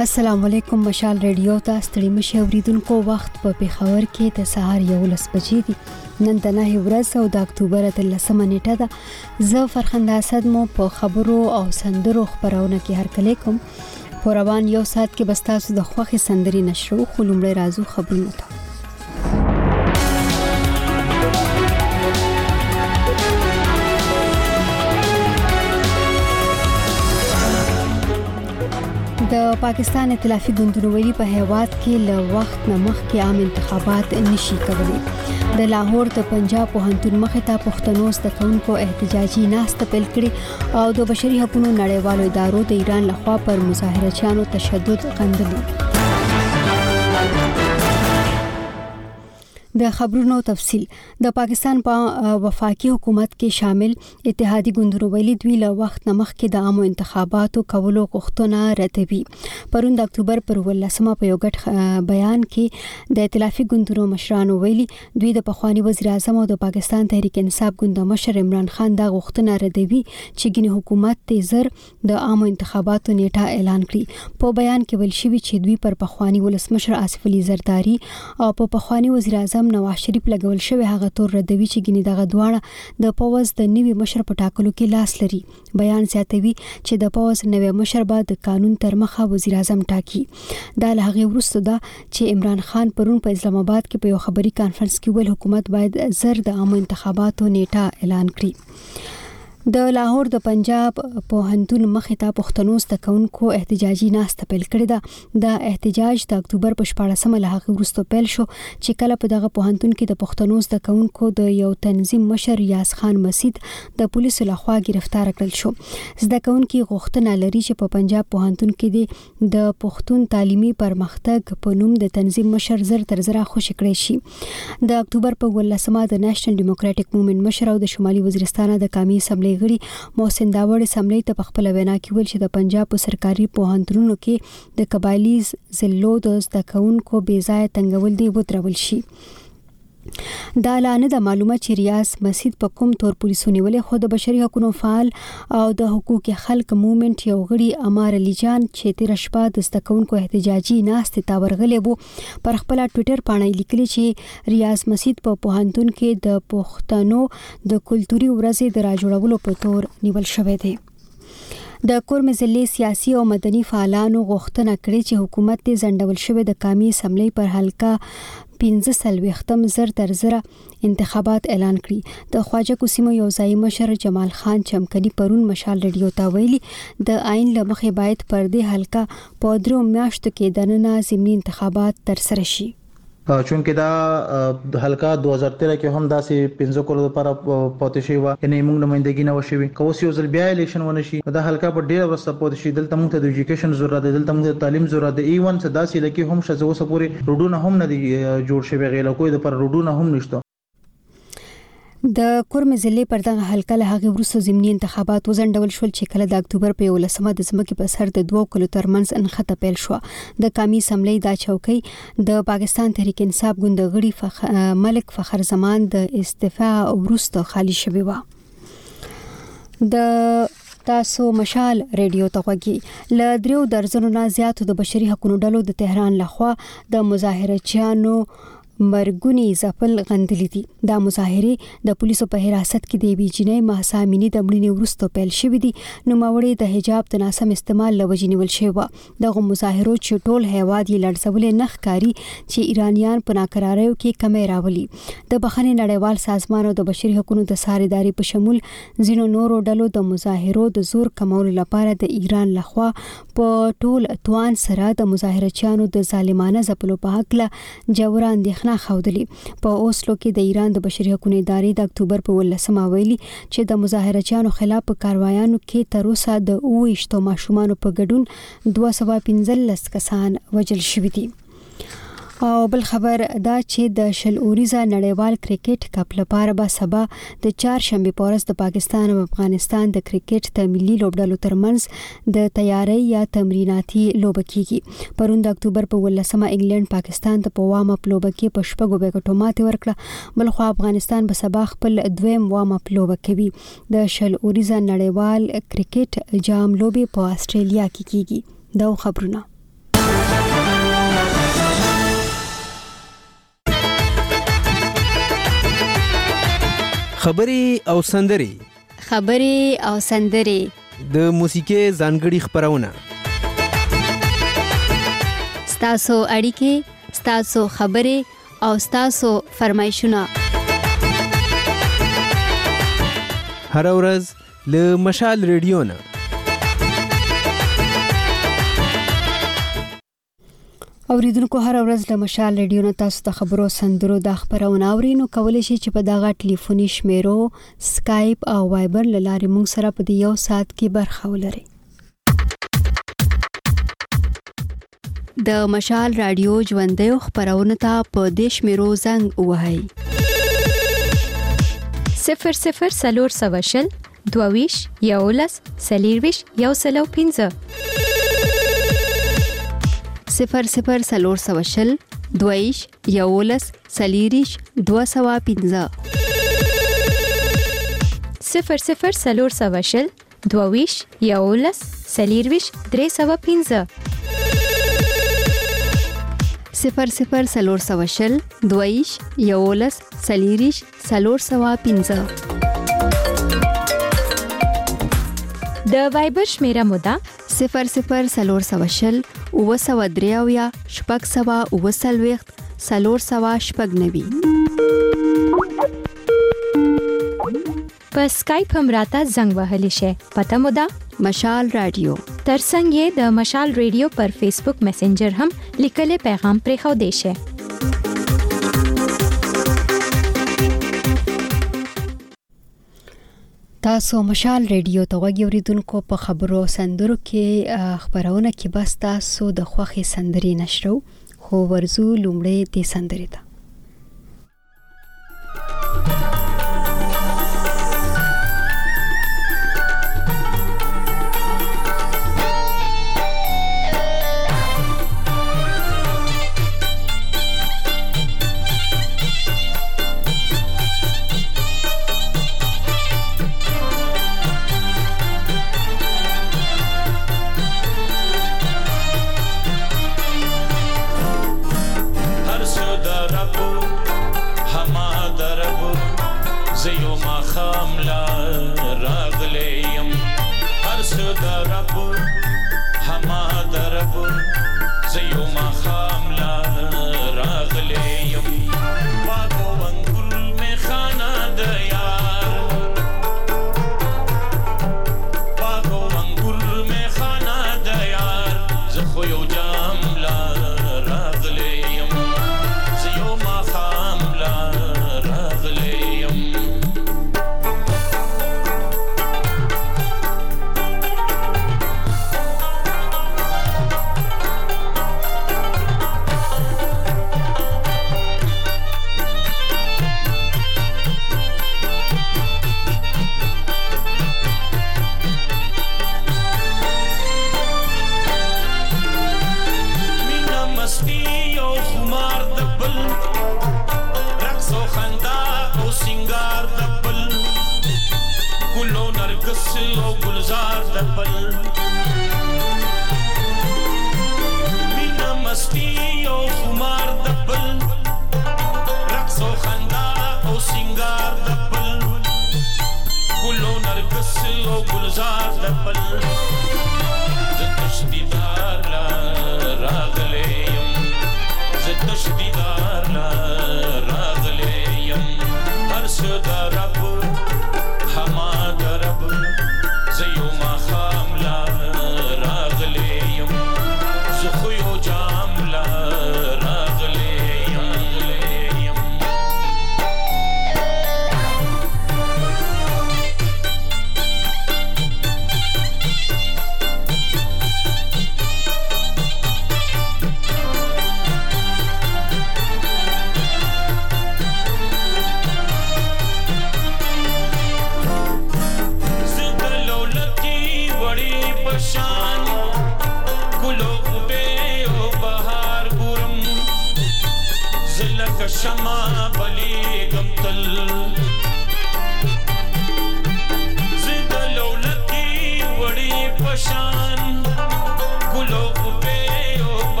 السلام علیکم مشال ریډیو ته ستړي مشه اوریدونکو وخت په پیښور کې د سهار 11 بجې دي نن د 9 ورځ او د اکتوبر 13 نیټه ده زه فرخنده اسد مو په خبرو او سندرو خبرونه کې هرکلی کوم په روان یو ساعت کې بستاسو د خوخي سندري نشرو خلومړی رازو خبرونه ته د پاکستان ائتلافي ګوندونو ویلي په هیواد کې له وخت نه مخکې عام انتخابات نشي کولای د لاهور د پنجاب پوهنتون مخې ته پښتنو زده کوونکو احتجاجي ناسته پیل کړې او د بشري حقوقو نړیوالو ادارو د ایران لخوا پر مظاهرچیانو تشدد غندلي د خبرونو تفصيل د پاکستان په وفاقي حکومت کې شامل اتحادی ګوندونو ویلي دوی له وخت نه مخکې د عامو انتخاباتو کولو غوښتنه ردوي پرون د اکتوبر پر 18 په یو غټ بیان کې د ائتلافي ګوندونو مشرانو ویلي دوی د پخوانی وزیر اعظم او د پاکستان تحریک انصاف ګوند مشر عمران خان د غوښتنه ردوي چې ګینه حکومت ته زر د عامو انتخاباتو نیټه اعلان کړي په بیان کې ویل شوی چې دوی پر پخوانی ولسمشر آصف علي زرداری او په پخوانی وزیر اعظم نواز شریف لګول شوی هغه تور ردوي چې ګینه دغه دواړه د پوز د نوي مشر په ټاکلو کې لاس لري بیان زیاتوي چې د پوز نوي مشر به د قانون تر مخه وزیر اعظم ټاکي دا له هغه وروسته ده چې عمران خان پرون په اسلام آباد کې په یو خبري کانفرنس کې ویل حکومت باید زر د عامو انتخاباتو نیټه اعلان کړي د لاهور د پنجاب پوهنتون مخې ته پښتنو زده کوونکو احتجاجي ناسته پیل کړې ده د احتجاج د اکتوبر په 14 له هغه وروسته پیل شو چې کله په دغه پوهنتون کې د پښتنو زده کوونکو د یو تنظیم مشر ریاض خان مسید د پولیسو لخوا گرفتار کړل شو زده کوونکي غوښتنه لري چې په پنجاب پوهنتون کې د پښتون تعلیمي پرمختګ په نوم د تنظیم مشر زر تر زره خوشی کړی شي د اکتوبر په 18 د نېشنل ډیموکراټک موومېنټ مشر او د شمالي وزیرستان د قومي اسمبلی غړي محسن داوړ اسمبلی ته په خپل وینا کې ویل چې د پنجاب په سرکاري پوهنتونونو کې د قبایلی ضلعو د زده کوونکو بې ځای تنګول دی ودرول شي دا لانه د معلومه چې ریاض مسید په کوم تور پولیسو نیولې خو د بشري حقوقو فعال او د حقوق خلک موومېنټ یو غړي امار علي جان چې تیر شپه د زده کوونکو احتجاجي ناستې تا ورغلې وو پر خپل ټوئیټر باندې لیکلي چې ریاض مسید په پوهنتون کې د پښتنو د کلتوري ورځې د راجوړولو په تور نیول شوی دی د کورم ضلع سیاسي او مدني فعالانو غوښتنه کړې چې حکومت ته ځنډول شوی د قومي اسمبلی پر حلقه 15 زر تر زره انتخابات اعلان کړي د خواجه کوسیمو یو ځای مشر جمال خان چمکني پرون مشال ریډیو ته ویلي د عین لمخې باید پر دې حلقه په 3 میاشتو کې د نن ضمني انتخابات تر سره شي چونکه دا حلقه 2013 کې هم داسې 15 کولو لپاره پاتې شي و یعنی موږ نمائندګي نه وشوي کوس یو ځل بیا الیکشن ونشي دا حلقه په ډیره ورسته پاتې شي دلته موږ ته د ایجوکیشن ضرورت دی دلته موږ ته تعلیم ضرورت دی ایون څه داسې لکه هم شزو سپوري روډونه هم نه دي جوړ شوی غیله کوی د پر روډونه هم نشته د کورم ضلع پر دغه حلقه له هغه وروسته ضمني انتخابات وزنډول شول چې کله د اکتوبر په 11 د ځمکې په سر د 2 کلو ترمنځ انخته پیل شو د قومي اسمبلی دا چوکۍ د پاکستان تحریک انصاف ګوند غړي ملک فخر زمان د استعفا وروسته خالی شوی و د تاسو مشال ریډیو ته وګورئ ل 3 درجنو نه زیاتو د بشري حقوقو ډلو د تهران لخوا د مظاهرچیانو مرګونی ځپل غندلې دي دا مظاهره د پولیسو په حراست کې دی بيجنې مهسا امینی د مړینې وروسته پیل شوې دي نو ماوړې د حجاب د ناسم استعمال لوجې نیول شوی و دغه مظاهرو چې ټول هیواد یې لړزولې نخکاری چې ایرانیان په ناکراریو کې کمی راولي د بخښنې نړیوال سازمان او د بشري حقوقو د ساریداري په شمول ځینو نورو ډلو د مظاهرو د زور کمولو لپاره د ایران لخوا په ټول توان سره د مظاهرچیانو د ظالمانه ځپلو په حق له جوړ اندېښنه خودلی په اوسلو کې د ایران د بشري حقوقو ادارې د اکتوبر په 18 ویلي چې د مظاهرچیانو خلاف په کاروایانو کې تر اوسه د 28 ماشومان په ګډون 215 کسان وژل شوي دي او بل خبر دا چې د شل اوریزه نړیوال کرکټ کپ لپاره به سبا د 4 شنبه پورز د پاکستان او افغانستان د کرکټ د ملي لوبډلو ترمنځ د تیاری یا تمریناتي لوبه کیږي پرون د اکتوبر په 18 انګلند پاکستان ته په وام اپ لوبه کې په شپږو وکټو ماتې ورکړه بل خو افغانستان به سبا خپل دویم وام اپ لوبه کوي د شل اوریزه نړیوال کرکټ جام لوبه په استرالیا کې کیږي دا خبرونه خبرې او سندرې د موسیقي ځانګړي خبرونه ستاسو اړیکې، ستاسو خبرې او ستاسو فرمایشونه هر ورځ له مشال ریډیو نه. اوریدونکو هر ورځ له مشال ریډیو نه تاسو ته خبرو سندرو د خبرونه اورینو کولای شي چې په دغه ټلیفوني شمیرو سکایپ او وایبر لاره موږ سره په یو ساعت کې برخه ولرئ. د مشال رادیو ژوندۍ خبرونه ته په دیش میرو زنګ وهاي 00 22 یولس سلیرویش یو سلو 15 00 22 یولس سلیریش 215 00 22 یولس سلیرویش 315 00 22 یولس سلیریش 315 د وایبر شمیره مودا 00 اوسودریاویا شپږ سوا اوسلويخت سلور سوا شپږ نوي. په سکایپ هم راته زنګ وهلی شي. پته مودا مشال رادیو. ترڅنګ یې د مشال رادیو پر فیسبوک میسنجر هم لیکلي پیغام پرېښو دی شي. تاسو مشال ریډیو ته وګورئ. اوریدونکو په خبرو سندرو کې خبرونه کې بس تاسو د خوخي سندري نشرو خو ورزو لومړی د سندري ته.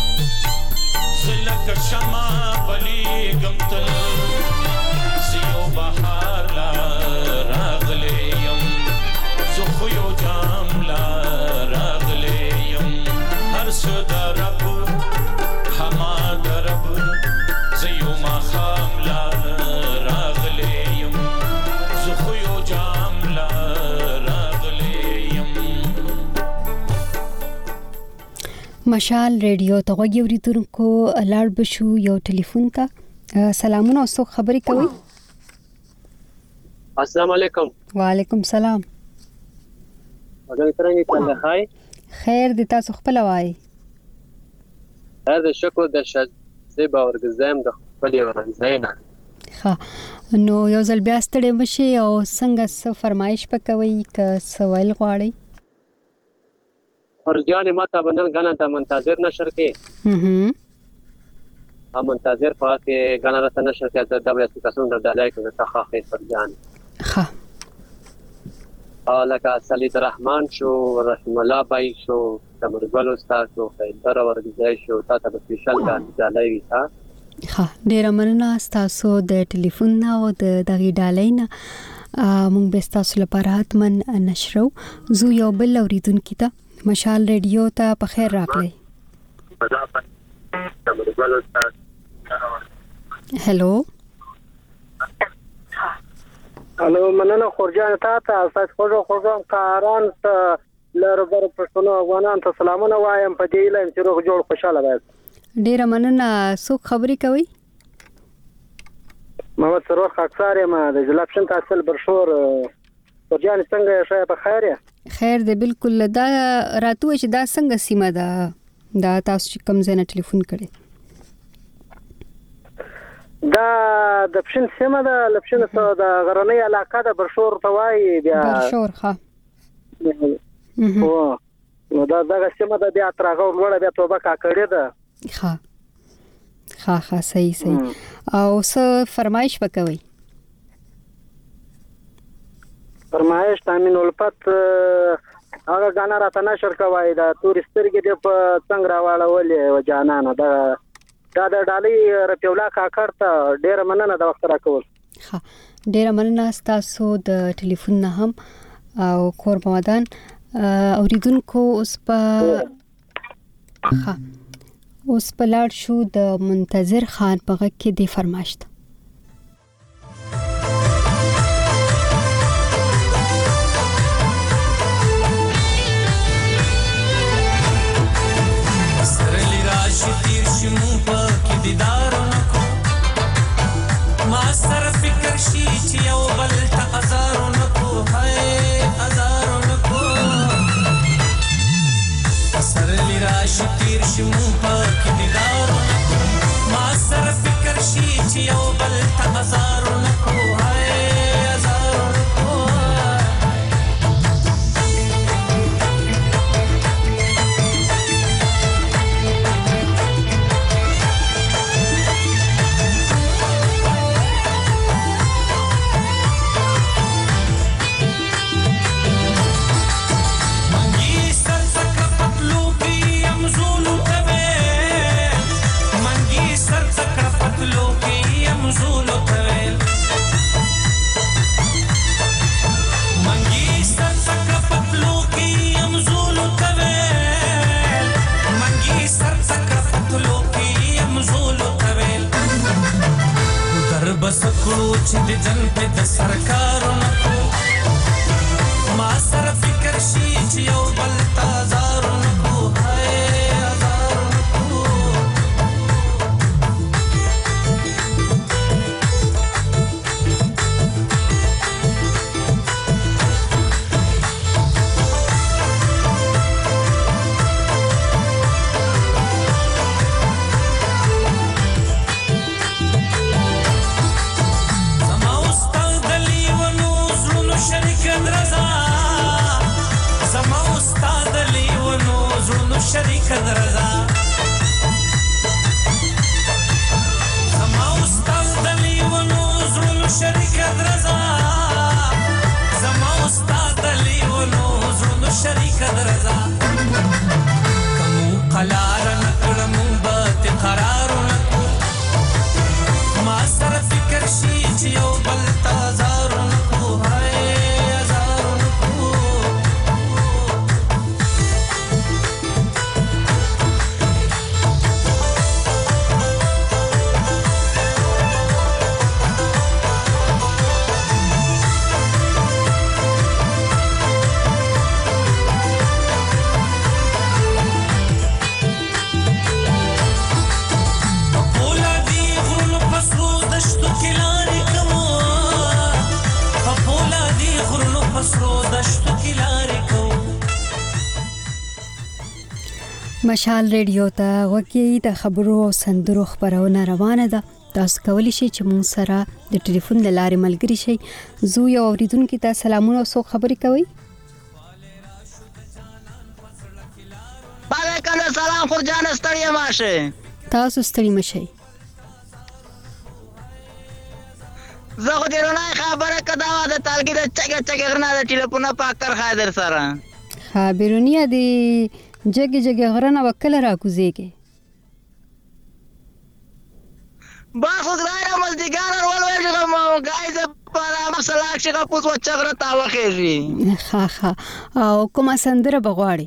شما بلی گمتل زیو مشال ریډیو ته غوږی اوریدونکو لاړ بشو یو ټلیفون ته سلامونه او څوک خبرې کوي. السلام علیکم. وعلیکم سلام. اگر څنګه کله هاي خیر دې تاسو خپل وای. هذا شکر د شذب او ورګزم د خپل ورنځینا. ها نو یو ځل بیا ستړي مشي او څنګه څه فرمایش پکوي ک سوال غواړي. ورجانه ماته بنل غنا ته منتظر نشر کې. منتظر پاتې غنا ته نشر کې د دولت کسون د دلای کې تخاخي فرجان. ها لکه سلید رحمان شو، رحم الله بای شو، تمرګل استاد شو، خیبر ورګزای شو، تاسو په سپیشل دلای وی تا. ها ډیر مننه تاسو د ټلیفون او د دغه ډالین مونږ به تاسو لپاره حتمن نشرو. زو یو بل اوریدونکو ته مشال ریډیو ته په خیر راغلی. هلو الو مننه خورجان ته تاسو خوږم کاران ته لربر پښتون افغانان ته سلامونه وایم په دې لیم چې روغ جوړ خوشاله وای. ډیر مننه. څوک خبرې کوي؟ محمد سرور خاکسار ما د جلپشن تحصیل برشور. خورجان څنګه شای په خیر یا؟ خیر دې بالکل. دا راتو چې دا څنګه سیمه ده دا تاسو چې کوم ځای نه ټلیفون کړي؟ دا د پښین سیمه ده، لپشن څه د غرنۍ علاقه ده، برشور توای بیا برشور. ها نو دا دغه سیمه ده بیا ترغه وړه بیا توبه کا کړی ده. ها صحیح او څه فرمایش وکوي؟ فرمایش تامین الفت هغه غانا راته نشر کوي دا تورسترګي د په څنګه راوړولې و جانانه دا د ډالۍ رفیع الله کاکړ ته ډیر مننه د وخت راکول. ها ډیر مننه تاسو د ټلیفون نه هم او کور مودان اوریدونکو اوس په لاړ شو د منتظر خان په غږ کې د فرمایش ته. سرلی راشي تیر شمو پکې دیدارونه کو ما سره فکر شي چې یو بل ته ازارونه کو هاي ازارونه کو سرلی راشي تیر شمو پکې دیدارونه کو ما سره فکر شي چې یو بل ته ازارونه کو هاي ازارونه کو بسکړو چې د جن په د سرکارونو ما سره فکر شي چې یو بل تازارونو کو هاي ازارونو کو شریک درزا زما استاد دلی ونو زړونو شریک درزا زما استاد دلی ونو زړونو شریک درزا کوم قلار نکړم به قرار نکو ما سره فکر شي چې یو بل تازار نکو هاي ازار نکو مشال ریډیو ته وکی د خبرو او سندرو خبرونه روانه ده. تاسو کولی شئ چې مون سره د ټلیفون د لارې ملګری شئ. زو یو اوریدونکو ته سلامونه او څوک خبرې کوي؟ وعلیکم السلام خورجان ستړی ماشه. تاسو ستړي مشئ. زه خو دې نه خبره کدا د تلګي د چګه غرنا د ټلیفون پاکر خاطر سره خبرونیه دی جګه غرنا وکړه را کوزيږي. با خو غره مزدګار ولول غم غایز پر مسلاک شګه پوس وچغره تا وخېږي. ها او کومه سندره بغواړي؟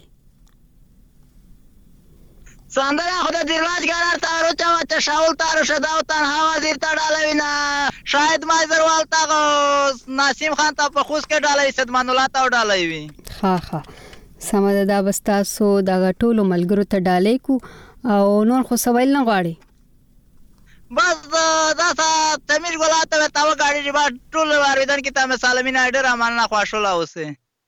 سندره خو د دیرلاج ګرار تارو چا شاول تارو شداو تنها وزیر ته ډالوینا شاید ما زروال تا ناسیم خان ته په خوش کې ډالوي صدمان الله ته ډالوي. ها سمه ده بس تاسو دا ټولو ملګرو ته ډالې کو او نور خو سوال نه غواړي. بس دا تمیر ګلاته تا و غاړي چې با ټول واردن کې ته سالمین اډر امان نه خوشاله اوسه.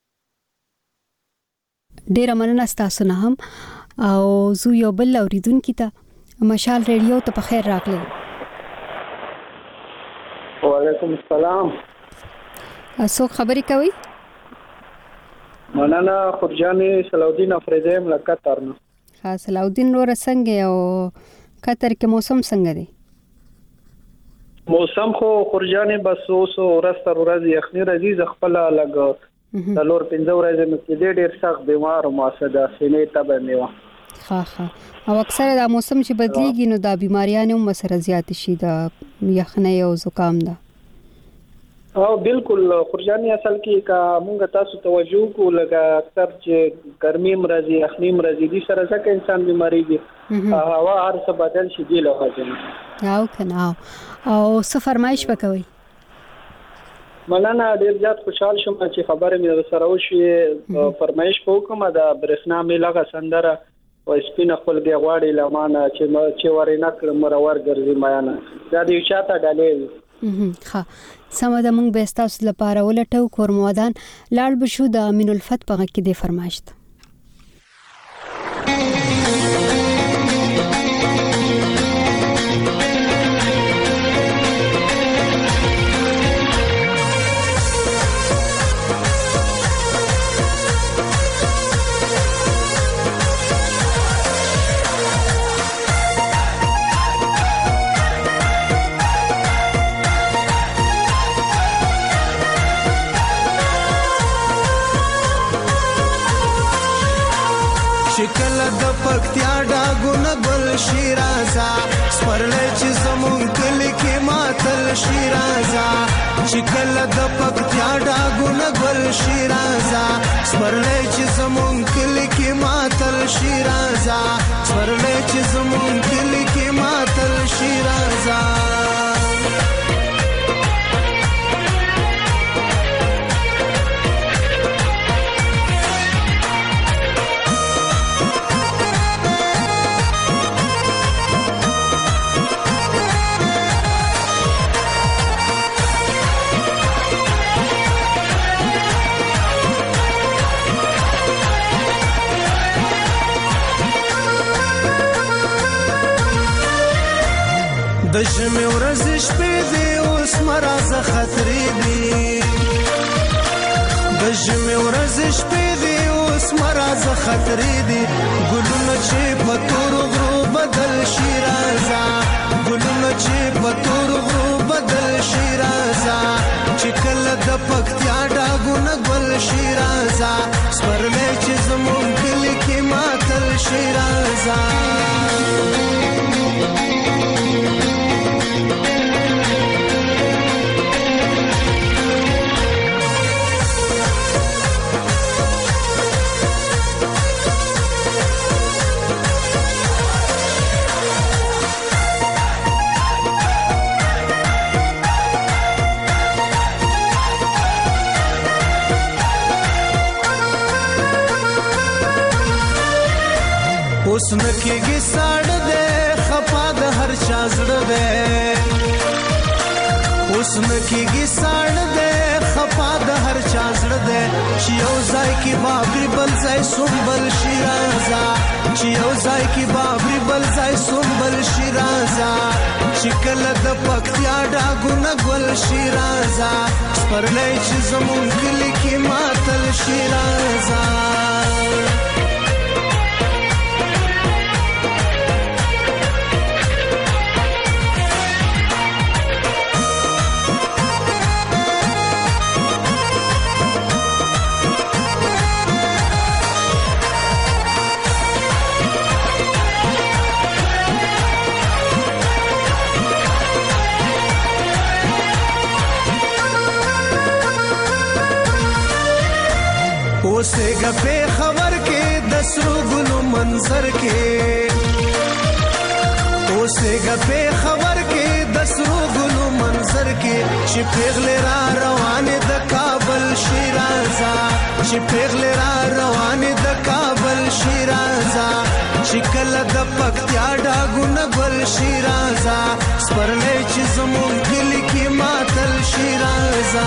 ډیر مننه تاسو نه هم او زو یو بل اوریدونکو ته مشال ریډیو ته په خیر راغلی. وعلیکم السلام. اسو خبرې کوي؟ مننه خورجان صلاحالدین افریدی ملکتر نه. ها صلاحالدین نور څنګه او قطر کې موسم څنګه دی؟ موسم خو خورجان بس اوس ورځ یخنی راځي خپل لګ دلور 15 ورځې مې کې ډېر سخت بیمار او ماسده سینې ته باندې و. ها او اکثر دا موسم چې بدلیږي نو دا بیماریاں هم سره زیات شي د یخنۍ او زکام ده. او بالکل خورجان اصل کې کا مونږ تاسو توجه کو لګا اکثر چې ګرمي مرضی یخنۍ مرضی دي سره ځکه انسان بیماری دي هوا هر څه بدل شي دی لوځي. او کنه او څه فرمایش وکوي؟ مننه ډیر زیات خوشحال شوم چې خبره مې سره وشي. فرمایش کوم دا برښنا مې لغه سندره او سپینه خپل دی غواړي لمانه چې ورینه کړ مرور ګرځي میانه دا دی چاته ډالې. ها سمه ده مونږ به تاسو لپاره ولټو کورمودان لاړ بشو د امین الفت په کې دی فرمایش. شکل د پکتیا ډاګونه ګل شیرازا سپرلې چې زمون کلی کې ماتل شیرازا شکل د پکتیا ډاګونه ګل شیرازا سپرلې چې زمون کلی کې ماتل شیرازا سپرلې چې زمون کلی کې ماتل شیرازا. د ژمي ورځې شپې دي اوس مرزه خطرې دي د ژمي ورځې شپې دي اوس مرزه خطرې دي ګلونه چې په تور غرو بدل شي رازا ګلونه چې په تور غرو بدل شي رازا چې کله د پکتیا ډاګونه ګل شي رازا سپرلې چې زمون کلی کې ماتل شي رازا. اوس نکېږي ساړه ده خفا د هر چا زړه ده اوس نکېږي ساړه ده خفا د هر چا زړه لړ دی چې یو ځای کې بابري بل ځای سنبل شیرازا چې یو ځای کې بابري بل ځای سنبل شیرازا چې کله د پکتیا ډاګونه ګل شیرازا سپرلی چې زمونږ کلي کې ماتل شیرازا اوسېږه په خبر کې د سرو ګلو منظر کې اوسېږه په خبر کې د سرو ګلو منظر کې چې پیغلې را روانې د کابل شیرازا چې پیغلې را روانې د کابل شیرازا چې کله د پکتیا ډاګونه ګل شیرازا سپرلی چې زمونږ کلي کې ماتل شیرازا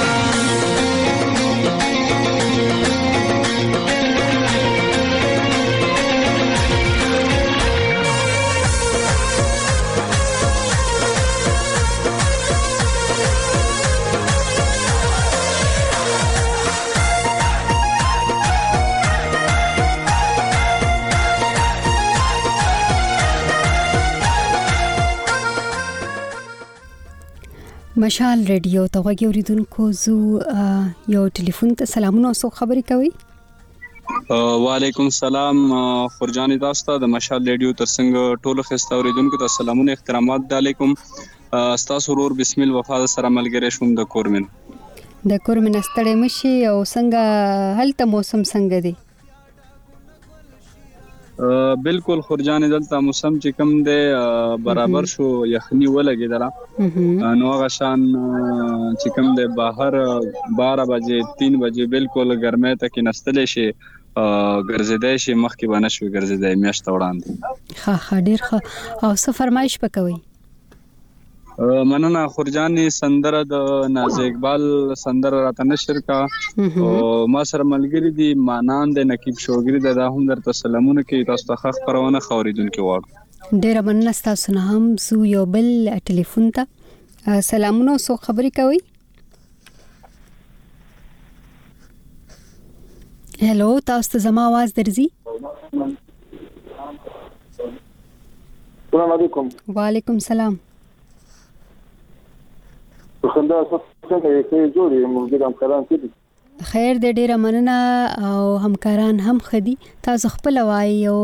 مشال ریډیو ته غوږی اوریدونکو زو یو ټلیفون ته سلامونه او خبرې کوي وعلیکم السلام فرجان تاسو ته د مشال ریډیو ترڅنګ ټولو خسته اوریدونکو ته سلامونه احترامات علیکم تاسو ورور بسم الله وفا سره ملګری شوم د کورمن ستړی مشي او څنګه هلته موسم څنګه دی بالکل خورجان دلته موسم چې کم دی برابر شو یخنی ولګیدله نو هغه شان چې کم دی بهر 12 بجې 3 بجې بالکل ګرمۍ ته کې نستلې شي ګرځیدای شي مخکې باندې شو ګرځیدای میاشت وړاندې ها ډیر ښه او څه فرمایش پکوي مننه خورجان سندره د ناز اقبال سندره راته نشر کا او ما سره ملګری دي مانان د نقیب شوګری د هم درته سلامونه کوي تاسو ته خبرونه خوریدونکو وړ ډیر مننه تاسو نه هم زو یو بل ټلیفون ته سلامونه او خبرې کوي هلو تاسو ته زما आवाज درځي السلام علیکم وعلیکم السلام خندا څنګه یې جوړې موږ همکاران کړي خیر دې ډیره مننه او همکاران هم خدي تاسو خپل وای او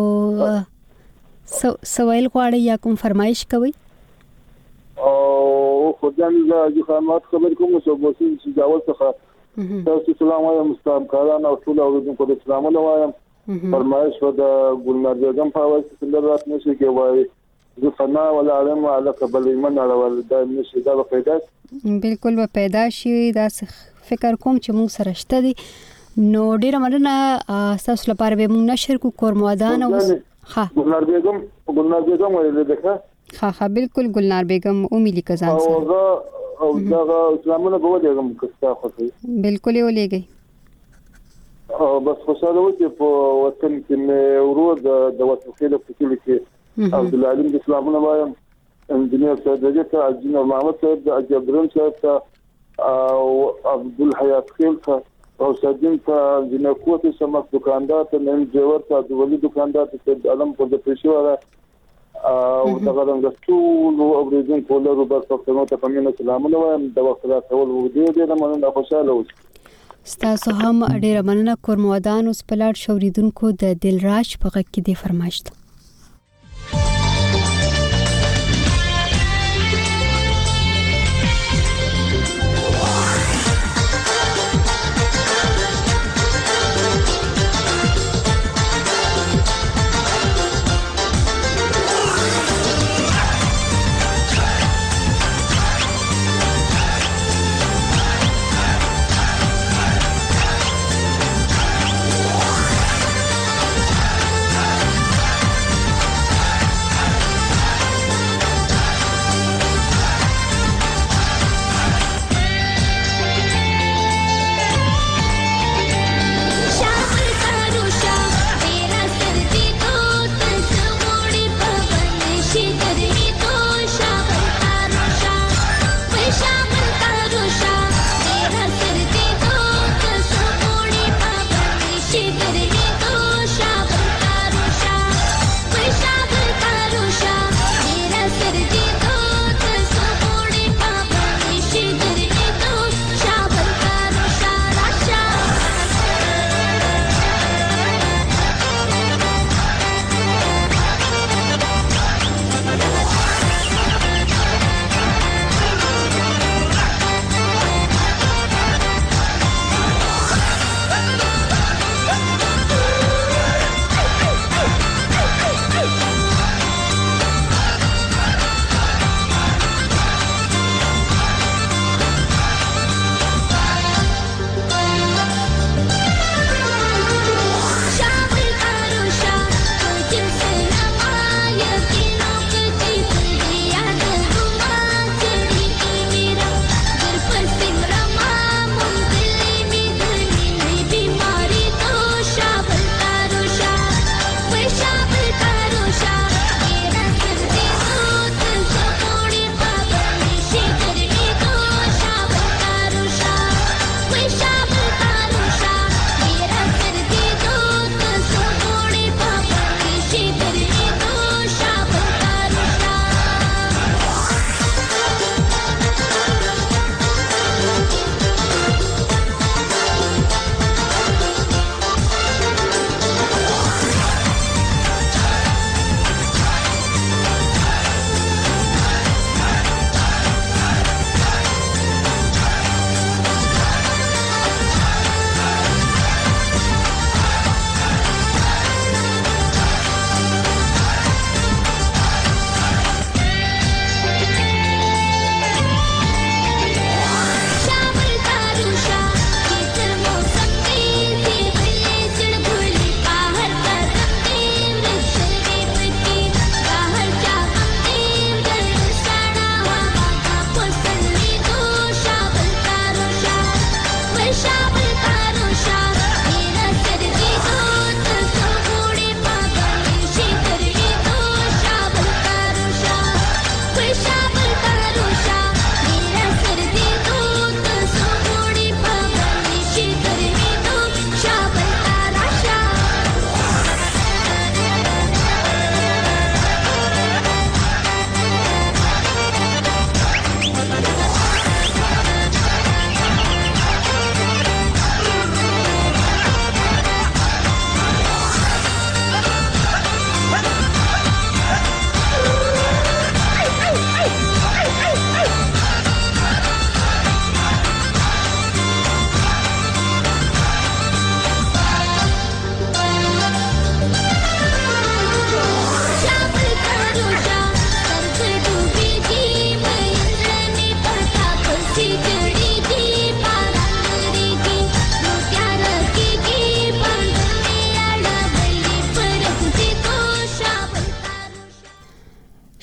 سوال غواړي یا کوم فرمایش کوي او خو ځان له خدمات خبر کوم څه بوسي چې جواب څخه تاسو سلام علیکم همکاران او ټول اوریدونکو ته سلام علیکم فرمایش و د ګلنار بیگم په اواز څنګه رات نشي کې وای زه فنا ولا علم على قبل ایمان اول دا نشي دا پیدا بالکل به پیدا شي دا فکر کوم چې موږ سره شته دي نو ډیره مننه تاسو لپاره به موږ نشر کو کورموادان او ها ګلنار بیگم ویل ده ها بالکل ګلنار بیگم او ملي کزان او دا اسلامونه به ولېږم کستا خو بالکل یې ولېږي او بس خوشاله و چې په وطن کې ورور د وطن خېله په کې عبد العلیم اسلامونه وایم انجنیر سعدی ته انجنیر محمد صاحب د اجبرن صاحب ته او عبد الحیات خیل ته او سجین ته انجنیر قوت سمک دکاندار ته نیم جوړ ته د ولی دکاندار ته علم په د پېښوره او دغه رنګ ټول اوریدونکو له روبر پښتنو ته کومه سلامونه وایم د وخت راټول و دې مننه خوشاله و تاسو هم ډیره مننه کورموادان اوس پلاټ شوریدونکو د دلراج په غږ کې د فرمایش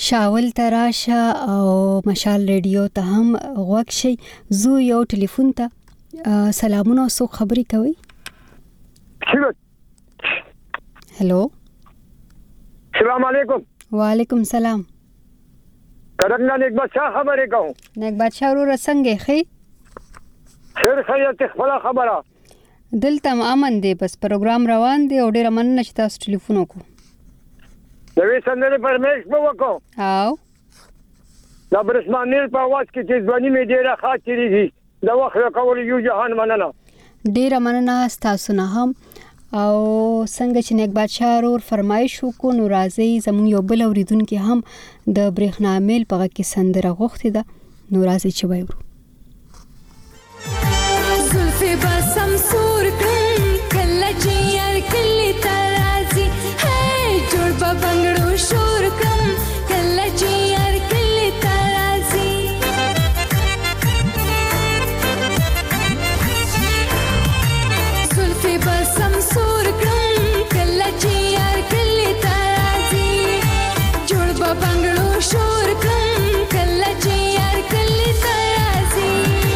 شاول تراشه او مشال ریډیو ته هم غوږ شي. زو یو ټلیفون ته سلامونه او څوک خبرې کوي؟ هلو السلام علیکم. وعلیکم سلام. کرنا نیک بادشاہ خبرې کوم. نیک بادشاہ ورو څنګه خې؟ خیر خیرت خپل خبره. دلته امن دی، بس پروګرام روان دی او ډیر مننه چې تاسو ټلیفون وکړو. نوې سندره پرمیش په وکړو. او دا برسمانیر په आवाज کې چې ځواني مې ډیره خاطرېږي. دا وخت کول یو جهان مننه. ډیر مننه تاسو نه هم. او څنګه چې نیک بادشاہ ورور فرمایش وکړو نو راځي زموږ یو بل اوریدونکو هم د برېښنا میل په کې سندره غوښتي ده، نو راځي چې وایو. زلفي بسم سور کړم کله چې یار کلی ترازی هي جوړ په بنگړو شور کړم کله چې یار کلی ترازی زلفي بسم سور کړم کله چې یار کلی ترازی جوړ په بنگړو شور کړم کله چې یار کلی ترازی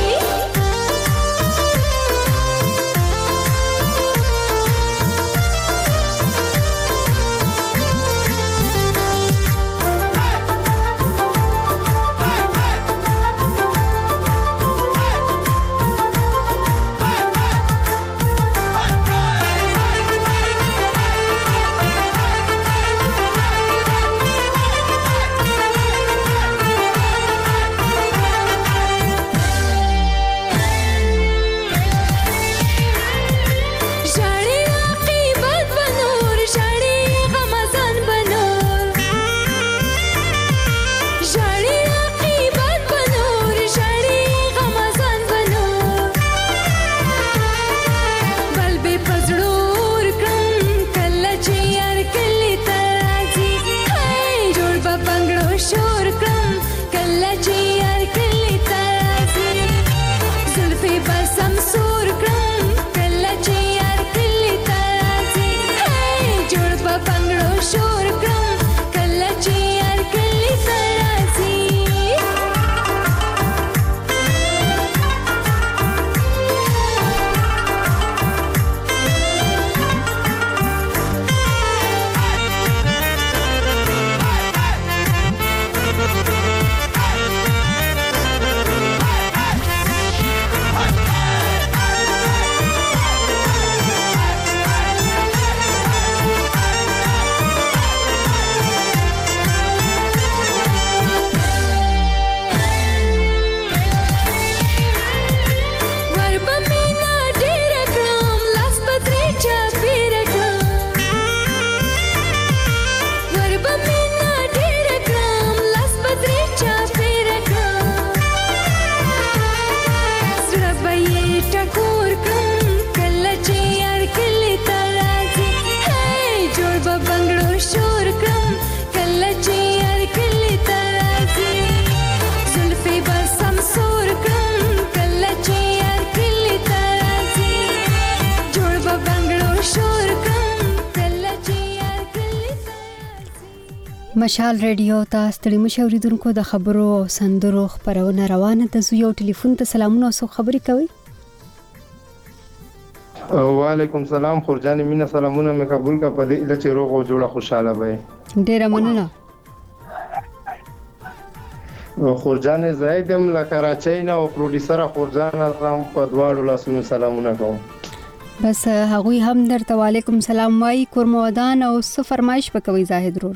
مشال ریډیو ته ستړي مشوریدونکو د خبرو او سندرو خبرونه روانه ده. زو یو ټلیفون ته سلامونه او خبرې کوي. وعلیکم سلام خورجان مینا سلامونه مې قبول کا په دې چې روغ او جوړه خوشاله وي. ډیره مننه. خورجان زایدم له کراچۍ نه او پروډوسر خورجان اعظم په دواړو لاسونو سلامونه کوم. بس هغوی هم درته وعلیکم سلام وای. کورمودان او څه فرمایش وکوي زاهد ورو؟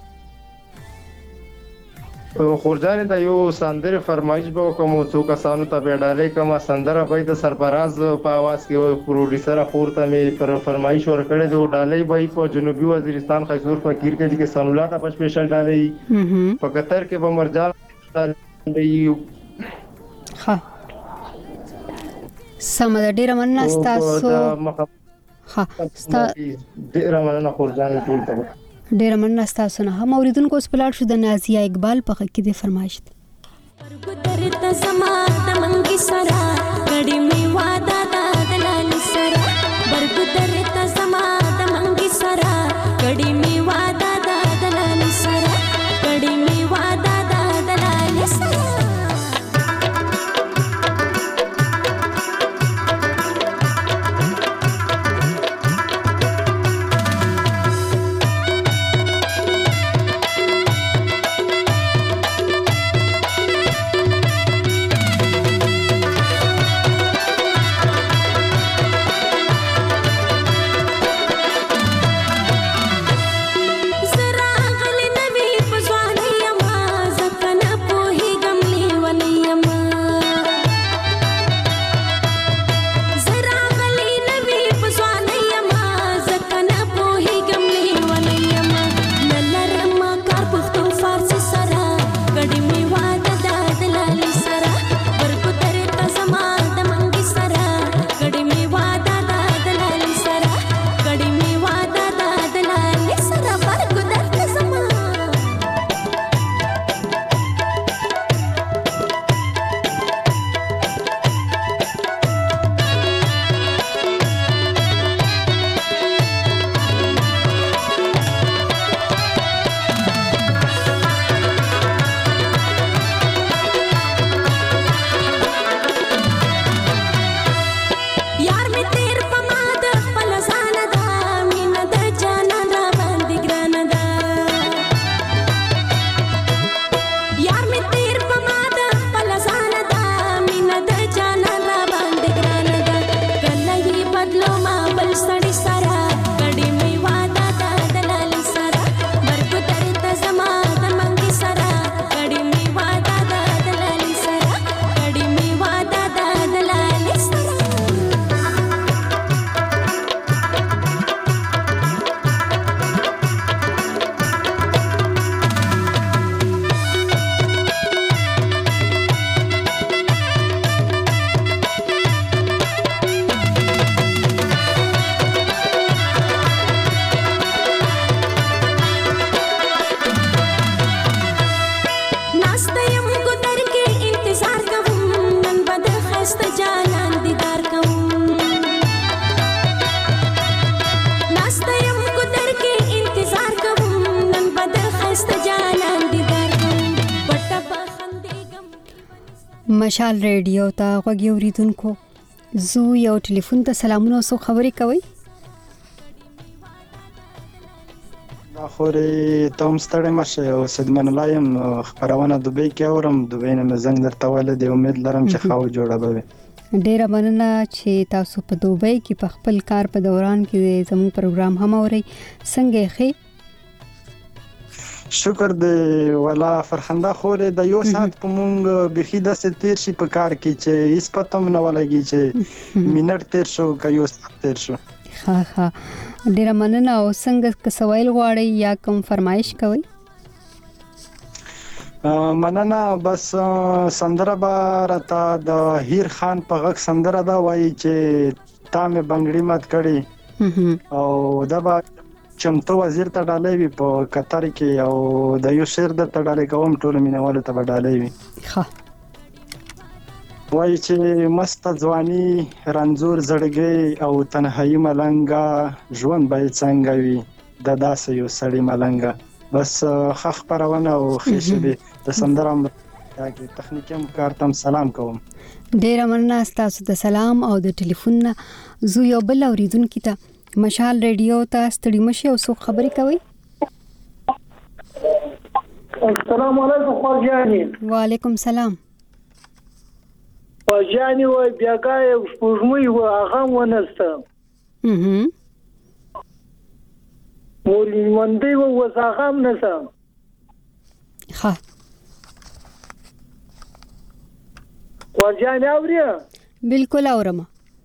خورجان ته یو سندره فرمایش به کوم څو کسانو ته بیډالې کوم سندره به د سرفراز په आवाज کې پروډوسر خورته مې پر فرمایش ورکړې د ډالۍ به په جنوبي وزیرستان خیزور فقیر کې سنولا ته په سپیشل ډالۍ په قطر کې به مرجان دی. ها سم د ډیر مننه تاسو. ها ډیر مننه خورجان ټول ته ډیر مننه تاسو نه هم اوریدونکو سپلاټ شو د نازیه اقبال په کې د فرمایش درته زما د منګي سرا غړي می وادا د دلال سرا برګ درته زما د منګي سرا غړي می وادا د دلال سرا غړي می مشال ریډیو ته غوږی اوریدونکو زو یو ټلیفون ته سلامونه او خبرې کوي. خوري تم ستړی مشه او صدمن لایم خبرونه دوبۍ کې اورم دوبۍ نه زنګ درته ولې دی امید لرم چې خاو جوړه به ډیره مننه چې تاسو په دوبۍ کې په خپل کار په دوران کې زموږ پروګرام هم اوري. څنګه ښه شکر دې ولا فرخنده خوري د یو ساعت په مونږ بخي د ستیر شي په کار کې چې هیڅ پته نه ولګي چې منټ تیر شو که یو ساعت تیر شو. ها ډیره مننه. او څنګه که سوال غواړئ یا کوم فرمایش کوئ؟ مننه. بس سندره به راته د هیر خان په غږ سندره دا وایي چې تا مې بنګړي مات کړي او دا به چمتو وزیر ته ډالۍ وي په قطر کې او د یو شعر د ته ډالۍ کوم ټول مینوالو ته به ډالۍ وي. وایي چې مست ځواني رنځور زړګي او تنهایی ملنګا ژوند به څنګه وي د داسې یو سړی ملنګا. بس خخ پرونه او خېشبي د سندرم داګه تخنیکي کارتم سلام کوم. ډیر مننه تاسو د سلام او د ټلیفون زو یو بل اوریدونکو ته مشال ریډیو ته ستړي مشه او څو خبرې کوي. السلام علیکم خواجانی. وعلیکم سلام. خواجانی و بیاګای شپږمې و هغه ونسته مولوی مندي و وساغم نسم. ها خواجانی اوریا بالکل اورم.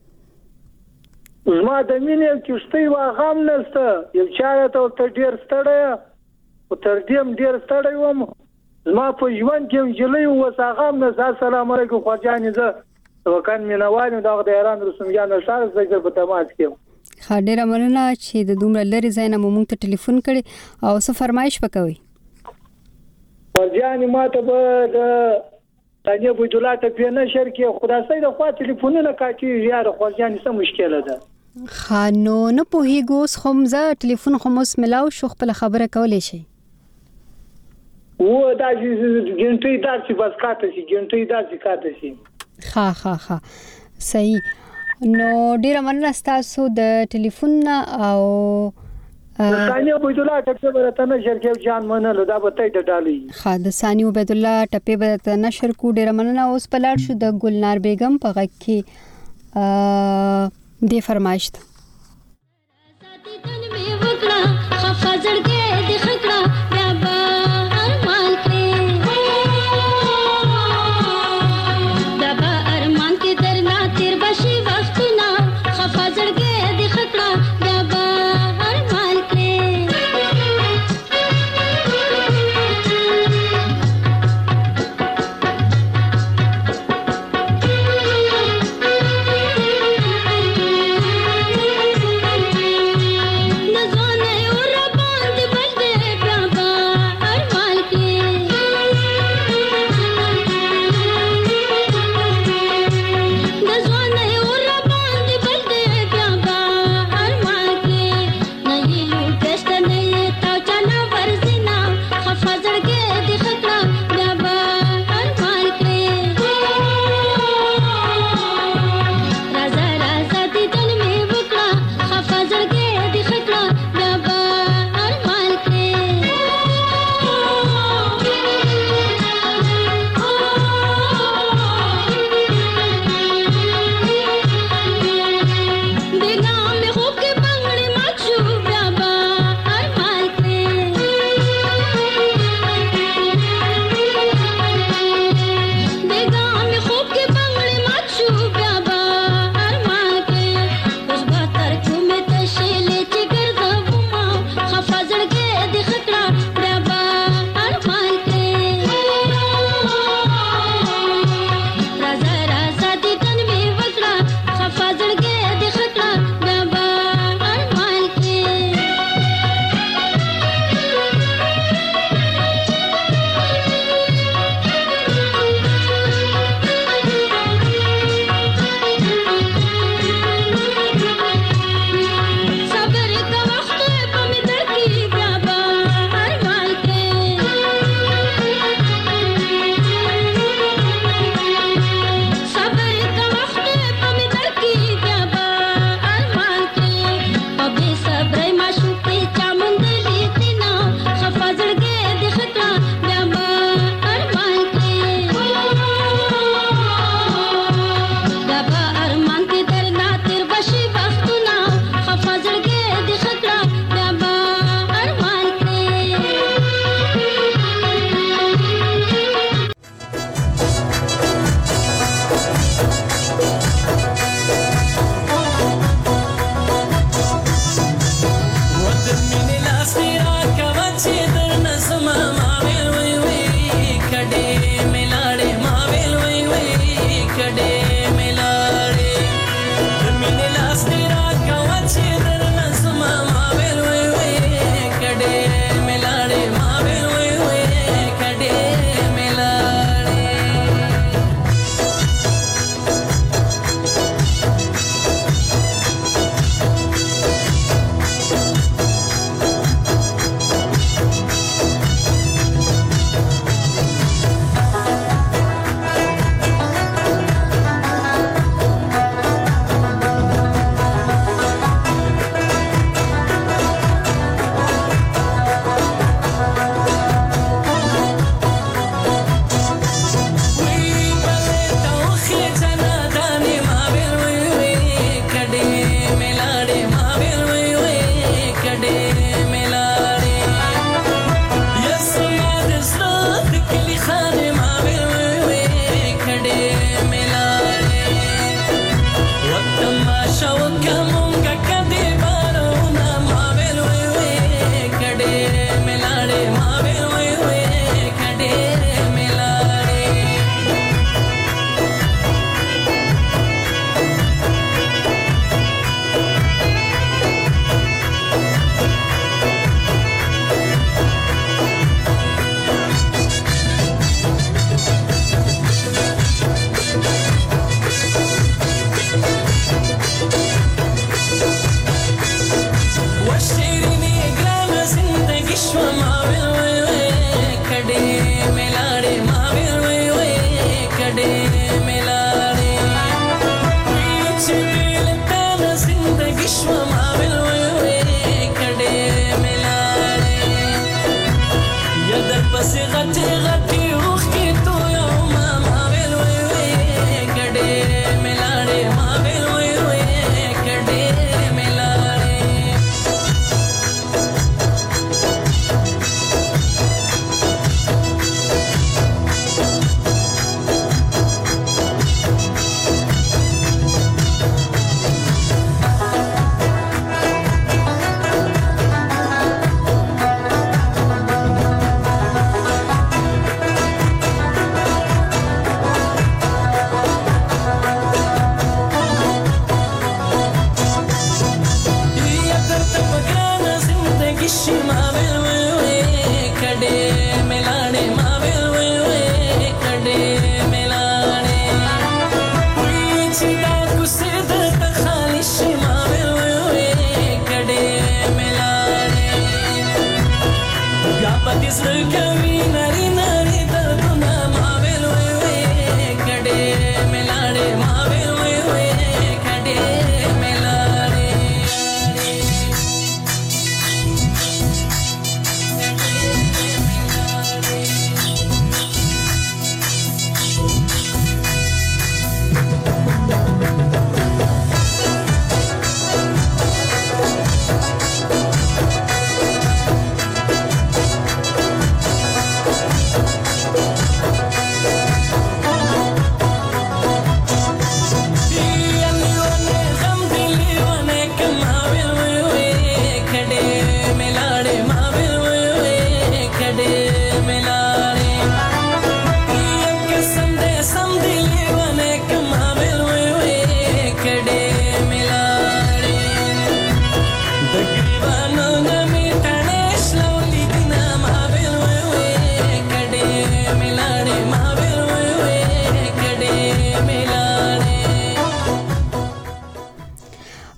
زما د مینې کښتۍ واغام نسته یو چاره ته ډیر ستړی او تر دې ډیر ستړی وم زما په ژوند کې جلې وساغام نه. السلام علیکم خواجانی. زه وکړ مینوال دا د ایران رسومیان شار زګر په تماس کې. خاډره مننه چې د دومره لري ځای نه مونږ ته ټلیفون کړي او څه فرمایش وکوي. خواجانی ماته به د تانیه بوجولا ته په نشر کې خدای د خوا ټلیفونونه کاټي یار خواجانی څه مشکله ده. خانو نه پوهیږو خمزه ټلیفون خموس ملاو شو خپل خبره کولې شي و دا جنټي داسې بس کاته شي جنټي داسې کاته شي. ها صحیح. نو ډیره مننه تاسو د ټلیفون او ثانیه عبد الله ټپه ورته نشر کې جان منل دا به ته ډالي. ها د ثانیه عبد الله ټپه ورته نشر کو ډیره مننه. اوس په لار شو د ګلنار بیگم په غږ کې د فرمایش ته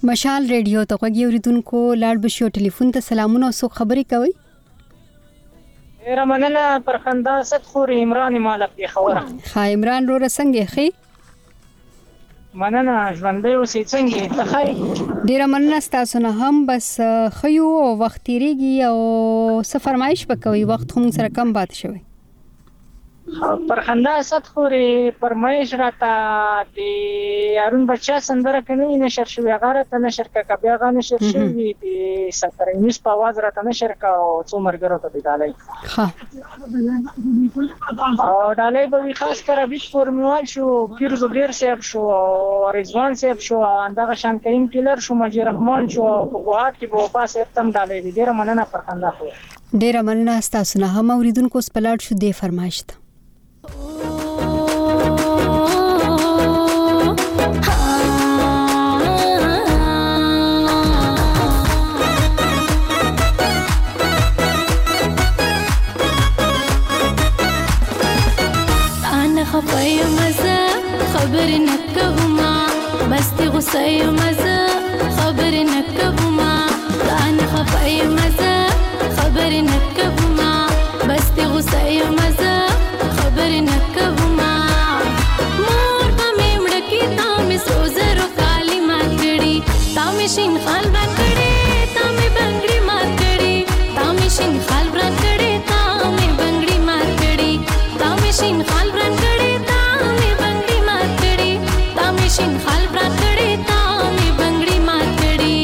مشال ریډیو ته غوږی اوریدونکو لاړ بشو ټلیفون ته سلامونه او سو خبرې کوي. ډیره مننه پرخندا ست خور عمران مالک دی خوره. ها عمران رو څنګه خې؟ مننه ژوندې اوسې څنګه ته خې؟ ډیره مننه تاسو نه هم بس خيو وخت تیریږي او څه فرمایش وکوي وخت هم سره کم بات شوی. پرخندا ست خور فرمایش راته دی ارون بچا سندره کني نشر شوی غاره ته نشر کا بیا غا نشر شوی دی سترینس په आवाज راته نشر کا او څو مرګرو ته دی ها او ډالۍ به خاص کر بیت فورموال شو پیرزو ډیر صاحب شو رضوان صاحب شو اندغه شان کریم ټیلر شو مجید رحمان شو په غوات کې په پاسه تم ډالۍ ډیر مننه پرخندا خور ډیر مننه تاسو نه هم اوریدونکو سپلاټ شو دی فرمایش ته. خفای مزه خبر نکوما مستی غصای مزه خبر نکوما دان خفای مزه خبر نکوما مستی غصای مزه خبر نکوما مور پمې مړکی تامې سوزرو کالی ماتړي تامې شین خال باندې تامې بنگړي ماتړي تامې شین خال باندې تامې بنگړي ماتړي تامې شین خال باندې شین خال برکړې تا مې بنگړي ماتړي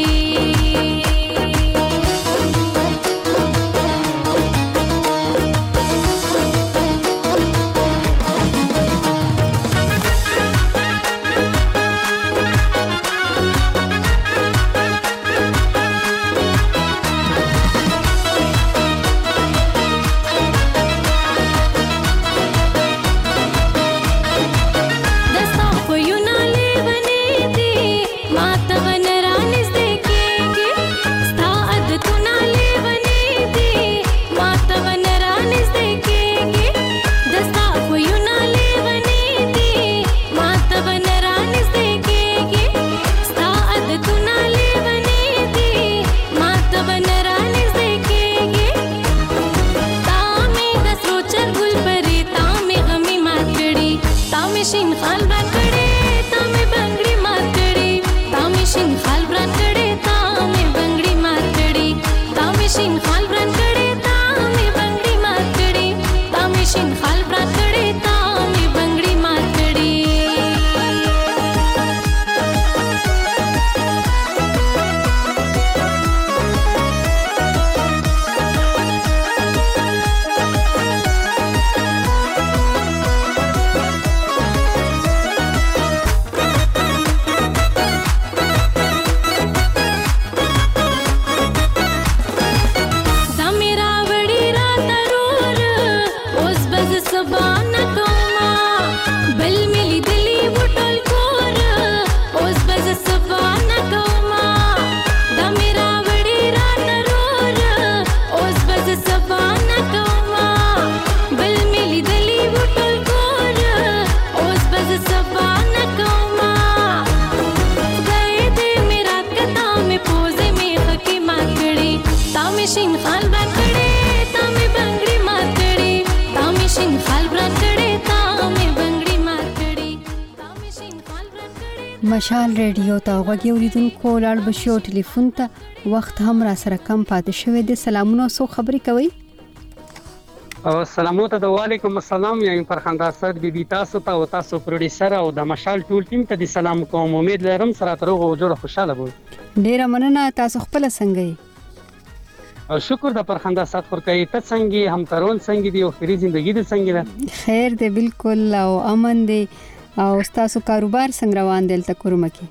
مشال ریډیو ته غوږی اوریدونکو لاړ بشو ټلیفون ته وخت هم را سره کم پاتې شوی دی. سلامونه سو خبرې کوي. او سلامونه ته وعلیکم السلام یم فرخندا صد بي تاسو ته او تاسو پروډوسر او د مشال ټول ټیم ته د سلام کوم. امید لرم سره تر هغه جوړه خوشاله وو. ډیره مننه تاسو خپل څنګه یې؟ او شکر د فرخندا صد خور کوي ته څنګه هم ترون څنګه دی او خوري ژوندۍ دې څنګه ده؟ خیر دی بالکل او امن دی. او تاسو کاروبار څنګه روان دی تل کومه کې؟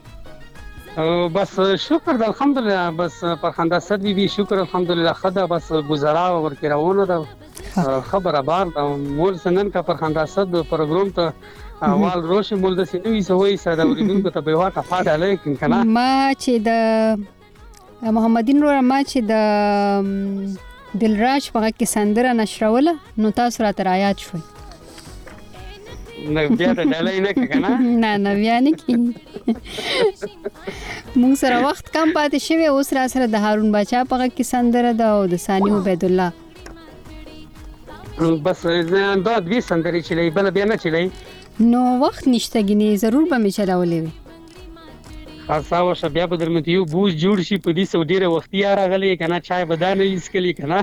بس شکر الحمدلله بس فرخندا صد بي شکر الحمدلله خدا بس گزارا ورکه روانه ده خبره بار مول سنن کا فرخندا صد پروګرام ته اول روش مول د سینوي سوي سره ورېدونکو ته به واټه فاده لیکن کنه ما چې د محمدین رو ما چې د دلراج هغه کې سندره نشروله نو تاسو را تر آیات شوي نو بیا ته ډالۍ نه کنه نه بیا نه کی مونږ سره وخت کم پاتې شوی، اوس را سره د هارون باچا په غږ کې سندره ده او د ثاني عبید الله. بس دا دوی سندرې چلی بل بیا نه چلی نو وخت نشته ګینه، ضرور به می چلاولې وي. خاصه واشه بیا به درمته یو بوج جوړ شي په دې سو ډیره وختي راغلی کنه، چای بدانه اسکلی کنه.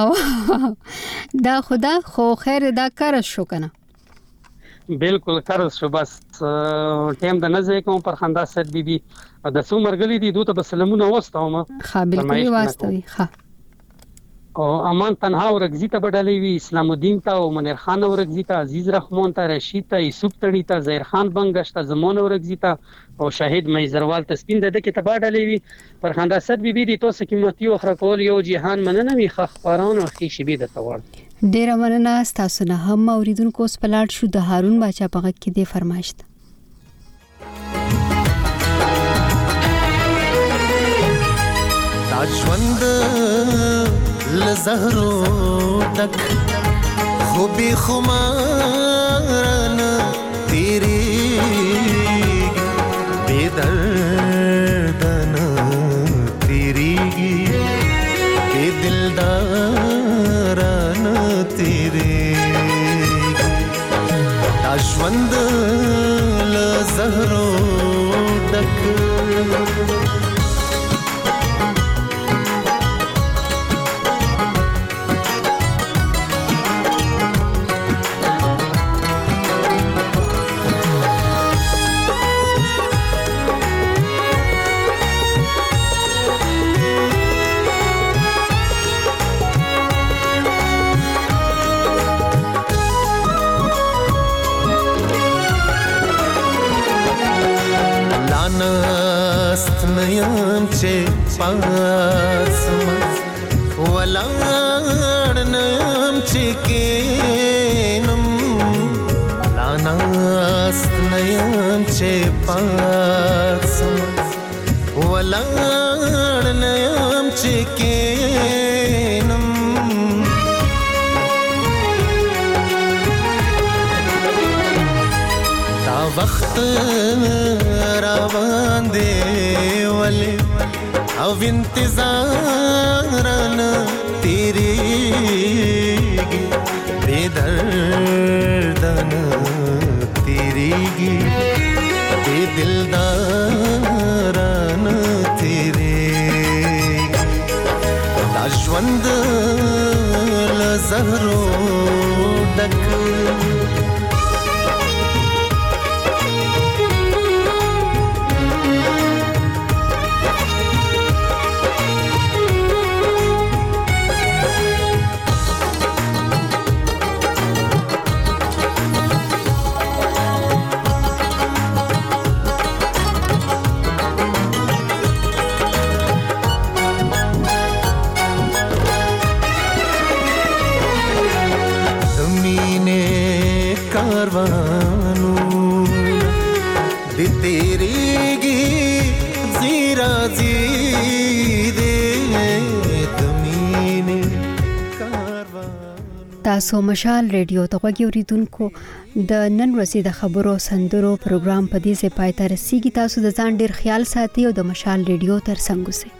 دا خدا خو خیر دا کار شو کنه. بالکل قرض شو، بس ټیم د نزه کوم پر خندا سد بي د سو مرګلي دي دوته بسلمونه واستوم. ها بالکل واستوي. ها او امان تنها ورغزی ته بدلې وی، اسلام الدین ته او منیر خان ورغزی ته، عزیز رحمان ته، رشید ته، یوسف تړي ته، زهیر خان بنگش ته، زمون ورغزی ته او شاهد میزروال ته سپین د کې ته بدلې وی پر خندا سد بي دي توسه قیمتي او خرکول یو جهان مننه وی خبران او خي شبي د توړ. ډیر مننه تاسو نه هم اوریدونکو سپلاټ شو د هارون باچا په غږ کې د فرمایشت. ژوند لزهرو ډک خو به خمارن تیری بے دردن تیری بے دلدارن تیری ژوند لزهرو ډک نست نیم چه پاسم ولار نیم چه کنم لانست نیم چه پاسم ولار نیم چه کنم تا وقت روان دی ولی او انتظارن تیریگی بے دردن تیریگی بے دلدارن تیریگی دا ژوند لزهرو ډک تاسو مشال ریډیو ته غوږی اوریدونکو د نن ورځې د خبرو سندرو پروګرام په دې ځای پای ته رسیږي. تاسو د ځان ډیر خیال ساتئ او د مشال ریډیو تر څنګ اوسئ.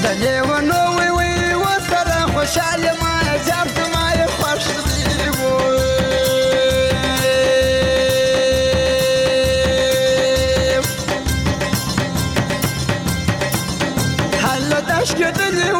د لیونو وی وی وسره خوشاله ما زیات ما خوښ دی حل داش کېدلې